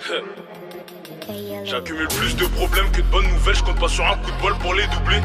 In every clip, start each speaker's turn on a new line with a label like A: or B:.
A: J'accumule plus de problèmes que de bonnes nouvelles, je compte pas sur un coup de bol pour les doubler.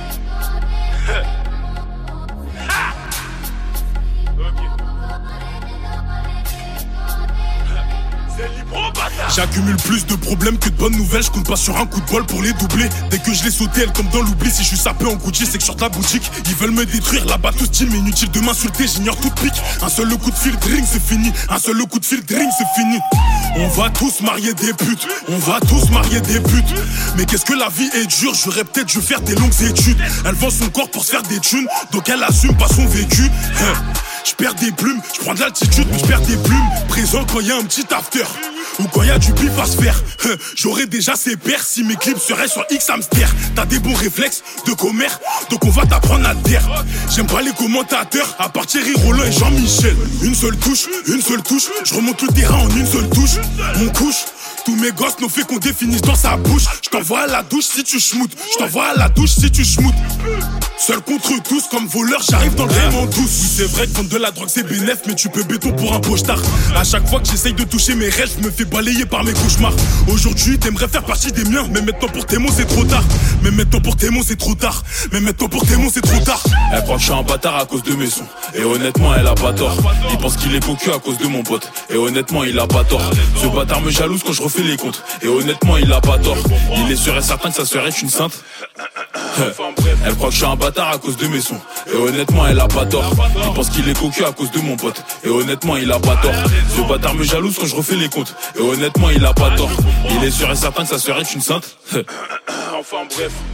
B: J'accumule plus de problèmes que de bonnes nouvelles, je compte pas sur un coup de bol pour les doubler. Dès que je les sauté, elle comme dans l'oubli. Si je suis sapé en Gucci, c'est que je sors de la boutique. Ils veulent me détruire, là-bas tout style, mais inutile de m'insulter, j'ignore toute pique. Un seul coup de fil, drink, c'est fini. Un seul coup de fil, drink, c'est fini. On va tous marier des putes, on va tous marier des putes. Mais qu'est-ce que la vie est dure, j'aurais peut-être dû faire des longues études. Elle vend son corps pour se faire des thunes, donc elle assume pas son vécu. Je perds des plumes, je prends de l'altitude, mais je perds des plumes. Présent quand y a un petit after, ou quand y a du bif à se faire. J'aurais déjà ses pères si mes clips seraient sur X Hamster. T'as des bons réflexes de commère, donc on va t'apprendre à te taire. J'aime pas les commentateurs, à part Thierry Roland et Jean-Michel. Une seule touche, je remonte le terrain en une seule touche. On couche, tous mes gosses n'ont fait qu'on définisse dans sa bouche. Je t'envoie à la douche si tu schmoutes, je t'envoie à la douche si tu schmoutes. Seul contre tous, comme voleur, j'arrive dans le game en douce. Oui, c'est vrai que vendre de la drogue c'est bénef, mais tu peux béton pour un pochetard. À chaque fois que j'essaye de toucher mes rêves, je me fais balayer par mes cauchemars. Aujourd'hui, t'aimerais faire partie des miens, mais maintenant pour tes mots c'est trop tard. Mais maintenant pour tes mots c'est trop tard. Mais maintenant pour tes mots c'est trop tard.
A: Elle croit que je suis un bâtard à cause de mes sons, et honnêtement elle a pas tort. Il pense qu'il est cocu à cause de mon pote, et honnêtement il a pas tort. Ce bâtard me jalouse quand je refais les comptes, et honnêtement il a pas tort. Il est sûr et certain que sa sœur est une sainte. Elle croit que je suis un bâtard à cause de mes sons, et honnêtement elle a pas tort. Il pense qu'il est cocu à cause de mon pote, et honnêtement il a pas tort. Ce bâtard me jalouse quand je refais les comptes, et honnêtement il a pas tort. Il est sûr et certain que sa sœur est une sainte. Enfin bref.